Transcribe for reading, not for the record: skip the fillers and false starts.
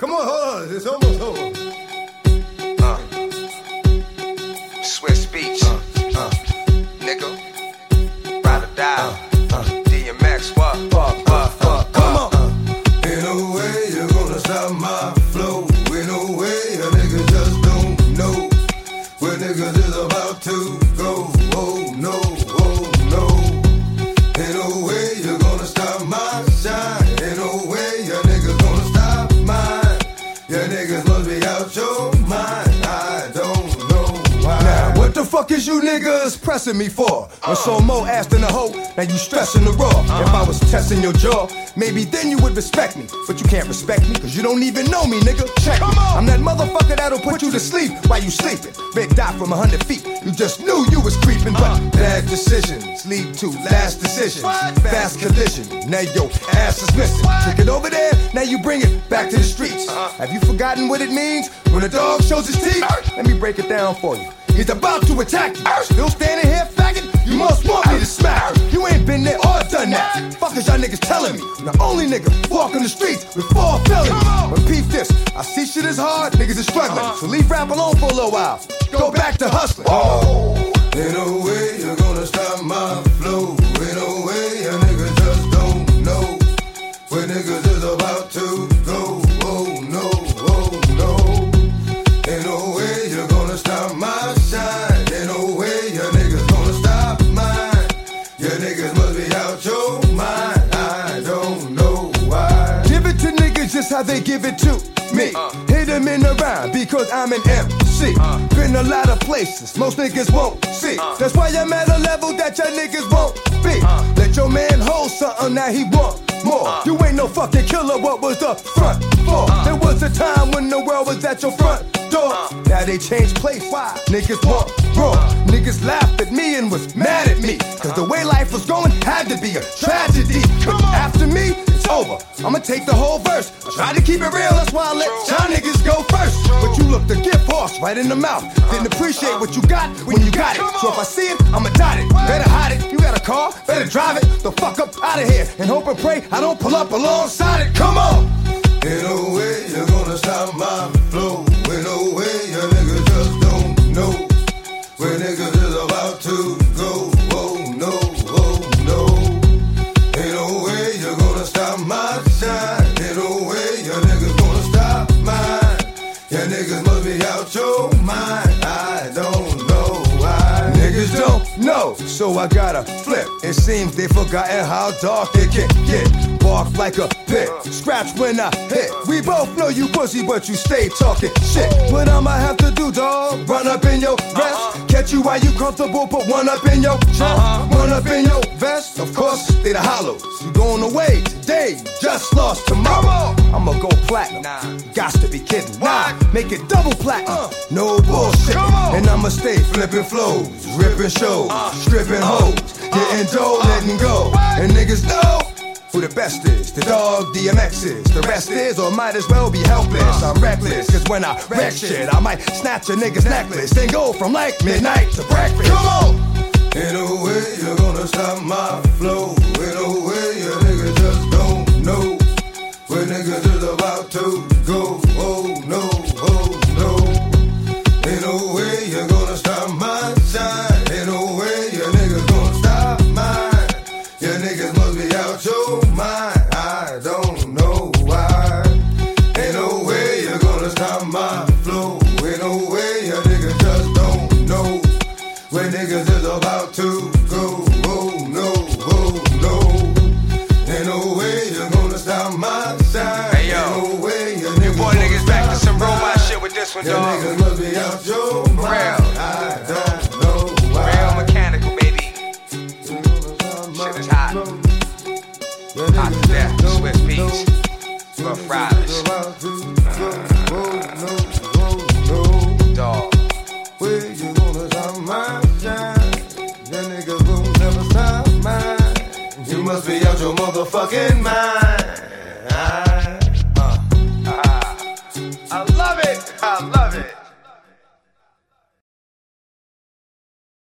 Come on, hold on. It's almost over. Swiss Beach. Nigga. Ride or die. DMX, what? Come on. Ain't no way you're gonna stop my flow. Ain't no way a nigga just don't know where niggas is about to go. Oh no, oh no. Ain't no way you're gonna stop my shine. Ain't no way your niggas gonna stop mine. Your niggas must be out your mind. I don't know why. Now, what the fuck is you niggas pressing me for? When some more ass than a hoe, now you stressing the raw. If I was testing your jaw, maybe then you would respect me. But you can't respect me, cause you don't even know me, nigga. Check me. I'm that motherfucker that'll put you to sleep while you sleeping. Big dot from 100 feet. You just knew you was creeping, but bad decisions lead to last decisions. Fast collision, now your ass is missing. Take it over there, now you bring it back to the streets. Have you forgotten what it means when a dog shows his teeth? Let me break it down for you. He's about to attack you. Still standing here, faggot? You must want me to smack you. You ain't been there or done that. Fuck is y'all niggas telling me? I'm the only nigga walking the streets with 4 felonies. But peep this, I see shit is hard, niggas is struggling. So leave rap alone for a little while. Go back to hustling. Ain't no way you're gonna stop my flow. Ain't no way a nigga just don't know where niggas is about to go. Oh no, oh no. Ain't no way you're gonna stop my shine. Ain't no way your niggas gonna stop mine. Your niggas must be out your mind. I don't know why. Give it to niggas just how they give it to me. Hit them in the rhyme because I'm an MC. Been a lot of places most niggas won't see. That's why I'm at a level that your niggas won't be. Let your man hold something that he want more. You ain't no fucking killer, what was the front for? There was a time when the world was at your front door. Now they changed place. Why? Niggas want raw. Niggas laughed at me and was mad at me. Cause the way life was going had to be a tragedy. But after me, it's over. I'ma take the whole verse. I tried to keep it real, that's why I let y'all niggas go first. But you looked a gift horse right in the mouth. Didn't appreciate what you got when you got it. So if I see it, I'ma dot it. Better hide it. You got a car, better drive it the fuck up out of here. And hope and pray I don't pull up alongside it. Come on! Ain't no way you're gonna stop my flow. Ain't no way your niggas just don't know where niggas is about to go. Oh no, oh no. Ain't no way you're gonna stop my shine. Ain't no way your niggas gonna stop mine. Your niggas must be out your mind. I don't know why. Niggas don't know, so I gotta flip. It seems they forgotten how dark it can get. Bark like a pit, scratch when I hit. We both know you pussy, but you stay talking shit. What I'ma have to do, dawg? Run up in your rest, catch you while you comfortable, put one up in your chest, one up in your vest. Of course, they the hollows. You going away today, you just lost tomorrow. I'ma go platinum, gots to be kidding. Nah, make it double platinum, no bullshit. And I'ma stay flipping flows, ripping shows, stripping hoes, getting dough, letting go. And niggas know who the best is, the dog DMX is. The rest is, or might as well be helpless. I'm reckless, cause when I wreck shit, I might snatch a nigga's necklace, then go from like midnight to breakfast. Come on! Ain't no way you're gonna stop my flow. Ain't no way your niggas just don't know where niggas is about to go. Oh no, oh no. Ain't no way you're gonna stop my shine. Ain't no way your niggas gonna stop mine. Your niggas must be out your mind. I don't know why. Ain't no way you're gonna stop my flow. Ain't no way your niggas just don't know where niggas is about to go. Oh no, oh no. Ain't no way you're gonna stop my shine. Hey yo, ain't no way your boy niggas back to some robot shit with this one, your dog. niggas must be out your mind. I don't know why. Real mechanical, baby. Shit is hot. Hot to death, Swiss Beats, Rough Riders, dog. Where you gonna stop my shine? Your niggas will never stop mine. You must be out your motherfucking mind.